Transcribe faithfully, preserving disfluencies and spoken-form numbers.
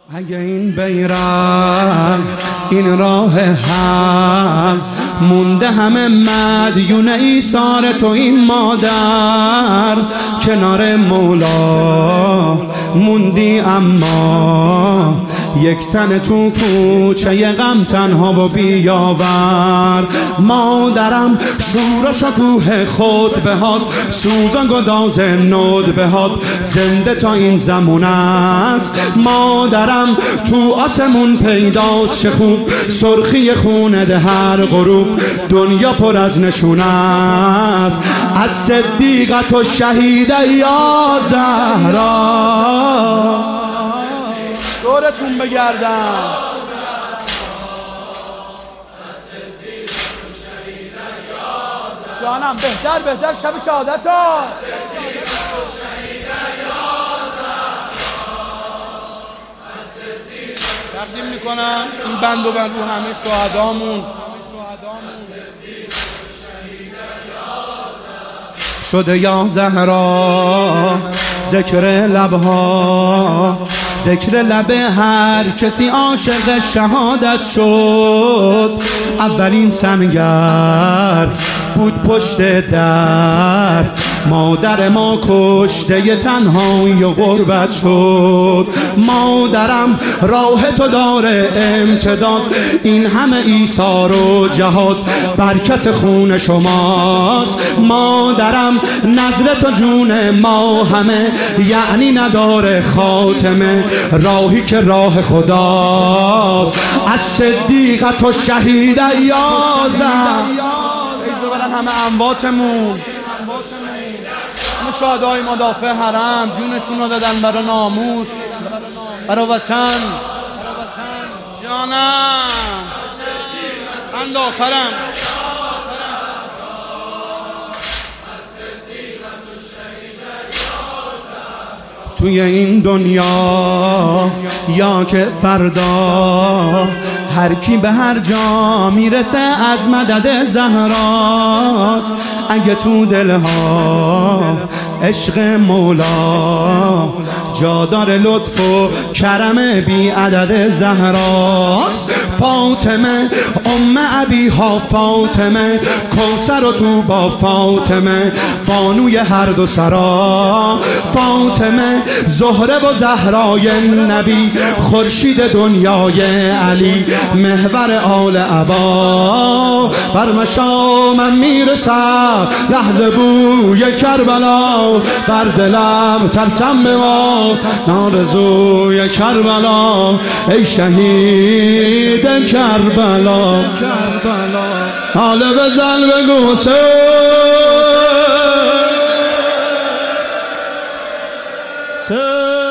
اگه این بیرق این راه حق مونده همه مدیون ایثار تو این مادر کنار مولا موندی اما یک تن تو کوچه غم تنها و بیاور مادرم شور و شکوه خود بهاد سوزان گداز نود بهاد زنده تا این زمون است مادرم تو آسمون پیداست چه خوب سرخی خونه ده هر غروب دنیا پر از نشون است از صدیقت و شهیده یا زهرا دورتون بگردم جانم بهتر بهتر شب شهادت ها تقدیم میکنم این بند و بند رو همه شهدامون شده یا زهرا ذکر لبها ذکر لب هر کسی عاشق شهادت شد اولین سنگر بود پشت در مادر ما کشته تنهایی و غربت شد مادرم راه تو داره امتداد این همه ایثار و جهاد برکت خون شماست مادرم نظر تو جون ما همه یعنی نداره خاتمه راهی که راه خداست از صدیقت و شهیده یازم ایز ببرن همه امواتمون همه شهدای مدافع حرم جونشون رو دادن برای ناموس برای وطن جانم اند آخرم توی این دنیا یا که فردا هر کی به هر جا میرسه از مدد زهراست اگه تو دلها عشق مولا جادار لطف و کرم بی عدد زهراست فاطمه ام ابیها فاطمه کوثر و تو با فاطمه بانوی هر دو سرا فاطمه زهره و زهرای نبی خورشید دنیای علی محور آل عبا بر مشامم میرسد لحظه بوی کربلا بر دلم ترسم بما نارزوی کربلا ای شهید کربلا حاله بزن بگو سه